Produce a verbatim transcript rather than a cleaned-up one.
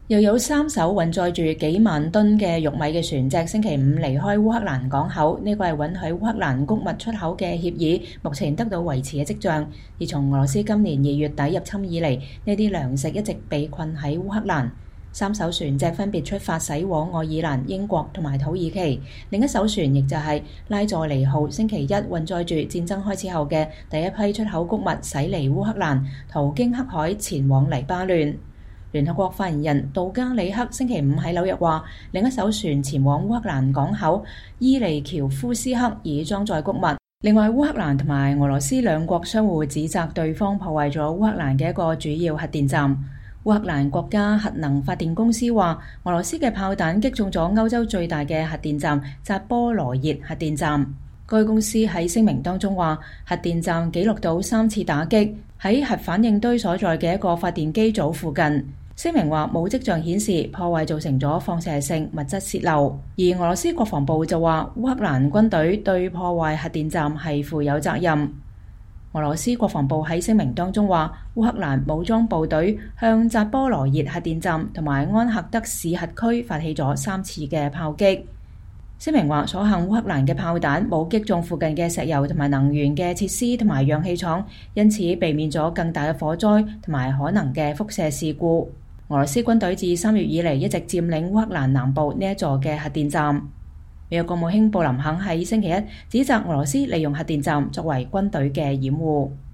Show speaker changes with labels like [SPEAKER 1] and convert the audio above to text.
[SPEAKER 1] 又有三艘運載住幾萬噸嘅玉米嘅船隻星期五離開烏克蘭港口，呢個係允許烏克蘭穀物出口嘅協議，目前得到維持嘅跡象。而從俄羅斯今年二月底入侵以嚟，呢啲糧食一直被困喺烏克蘭。三艘船隻分別出發駛往愛爾蘭、英國同埋土耳其，另一艘船亦就係拉佐尼號，星期一運載住戰爭開始後嘅第一批出口穀物駛離烏克蘭，途經黑海前往黎巴嫩。聯合國發言人杜加里克星期五喺紐約話，另一艘船前往烏克蘭港口伊利喬夫斯克，以裝載穀物。另外，烏克蘭同埋俄羅斯兩國相互指責對方破壞咗烏克蘭嘅一個主要核電站。烏克蘭國家核能發電公司話，俄羅斯嘅炮彈擊中咗歐洲最大嘅核電站扎波羅熱核電站。該公司喺聲明當中話，核電站記錄到三次打擊，喺核反應堆所在嘅一個發電機組附近。聲明話冇跡象顯示破壞造成咗放射性物質洩漏，而俄羅斯國防部就話烏克蘭軍隊對破壞核電站係負有責任。俄羅斯國防部喺聲明當中話，烏克蘭武裝部隊向扎波羅熱核電站同埋安赫德市核區發起咗三次嘅炮擊。聲明話，所幸烏克蘭嘅炮彈冇擊中附近嘅石油同埋能源嘅設施同埋氧氣廠，因此避免咗更大嘅火災同埋可能嘅輻射事故。俄羅斯軍隊自三月以嚟一直佔領烏克蘭南部呢一座嘅核電站。美國國務卿布林肯喺星期一指責俄羅斯利用核電站作為軍隊嘅掩護。